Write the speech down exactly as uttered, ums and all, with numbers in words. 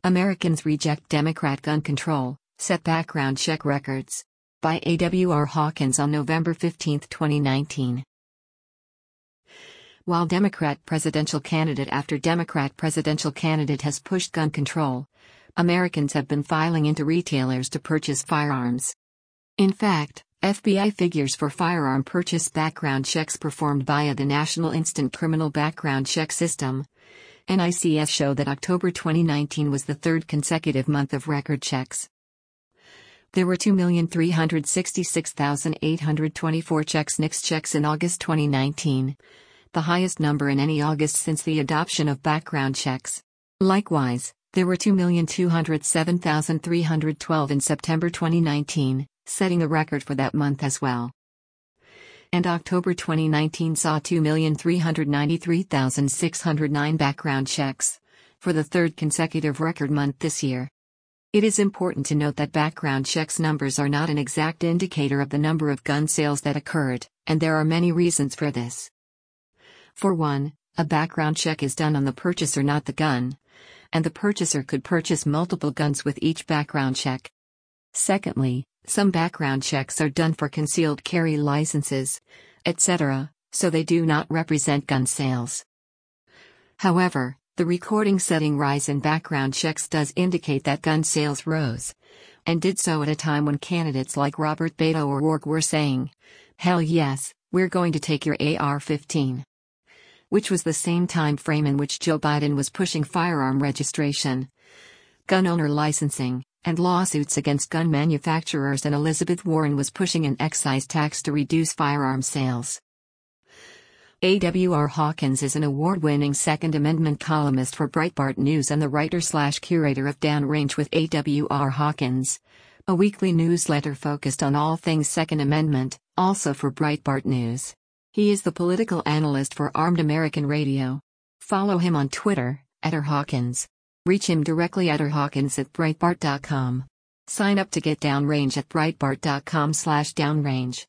Americans reject Democrat gun control, set background check records. By A W R Hawkins on November fifteenth, twenty nineteen. While Democrat presidential candidate after Democrat presidential candidate has pushed gun control, Americans have been filing into retailers to purchase firearms. In fact, F B I figures for firearm purchase background checks performed via the National Instant Criminal Background Check System, N I C S, show that October twenty nineteen was the third consecutive month of record checks. There were two million three hundred sixty-six thousand eight hundred twenty-four checks N I C S checks in August twenty nineteen, the highest number in any August since the adoption of background checks. Likewise, there were two million two hundred seven thousand three hundred twelve in September twenty nineteen, setting a record for that month as well. And October twenty nineteen saw two million three hundred ninety-three thousand six hundred nine background checks, for the third consecutive record month this year. It is important to note that background checks numbers are not an exact indicator of the number of gun sales that occurred, and there are many reasons for this. For one, a background check is done on the purchaser, not the gun, and the purchaser could purchase multiple guns with each background check. Secondly, some background checks are done for concealed carry licenses, et cetera, so they do not represent gun sales. However, the recording setting rise in background checks does indicate that gun sales rose, and did so at a time when candidates like Robert Beto O'Rourke were saying, "Hell yes, we're going to take your A R fifteen." Which was the same time frame in which Joe Biden was pushing firearm registration, gun owner licensing, and lawsuits against gun manufacturers, and Elizabeth Warren was pushing an excise tax to reduce firearm sales. A W R Hawkins is an award-winning Second Amendment columnist for Breitbart News and the writer-slash-curator of Downrange with A W R Hawkins, a weekly newsletter focused on all things Second Amendment, also for Breitbart News. He is the political analyst for Armed American Radio. Follow him on Twitter, at R Hawkins. Reach him directly at r hawkins at breitbart dot com. Sign up to get Downrange at breitbart dot com slash downrange.